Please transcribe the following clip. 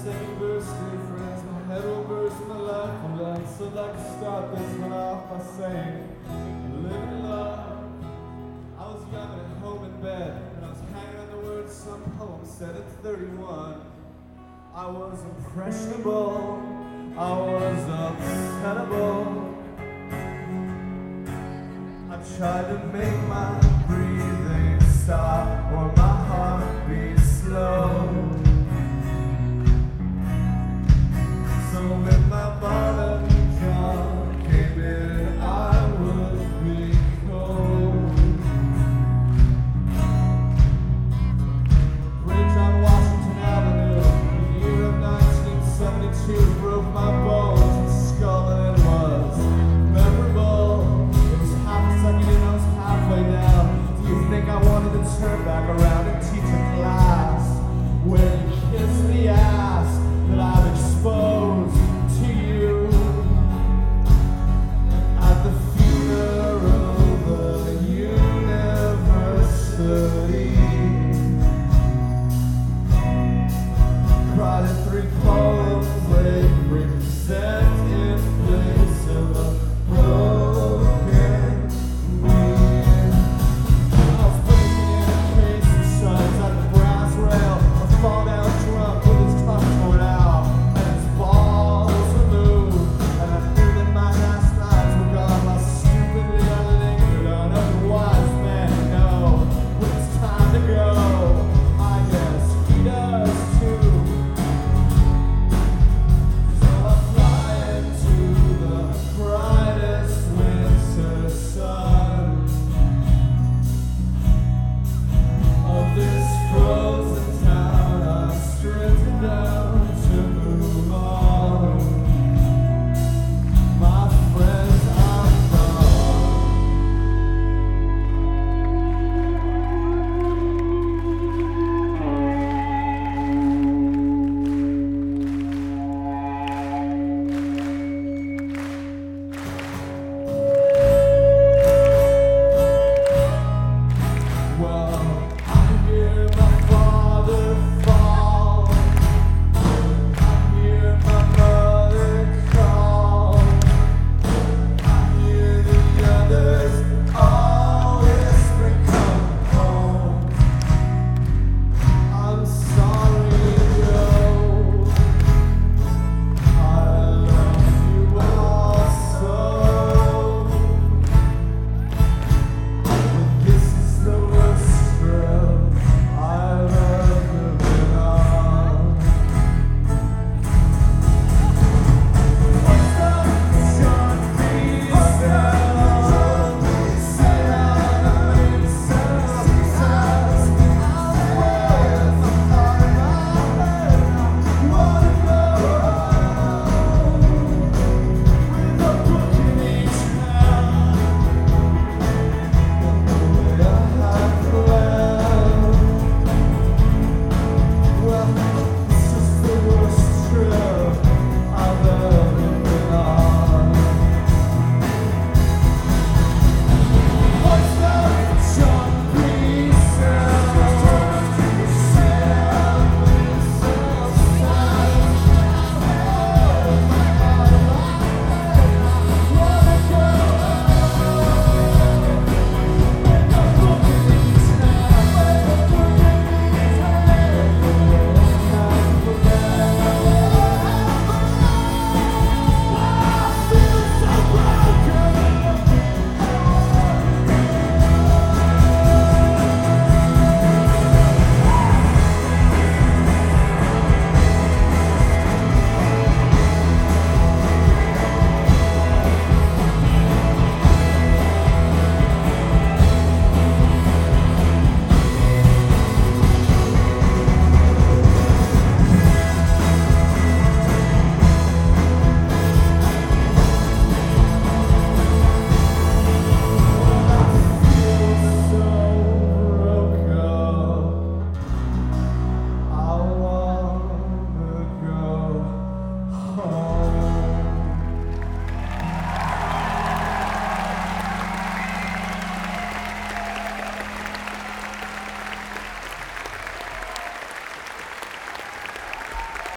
second verse, dear friends, my head will burst, my life will end. So I'd like to start this one off by saying, live in love. I was young and at home in bed, and I was hanging on the words some poem said at 31. I was impressionable, I was upsettable. I tried to make my breathing stop or my heart be slow. So when my modern John came in, I would be cold. Bridge on Washington Avenue, the year of 1972 broke my bones and skull, and it was memorable. It was half a second and I was halfway down. Do you think I wanted to turn back around?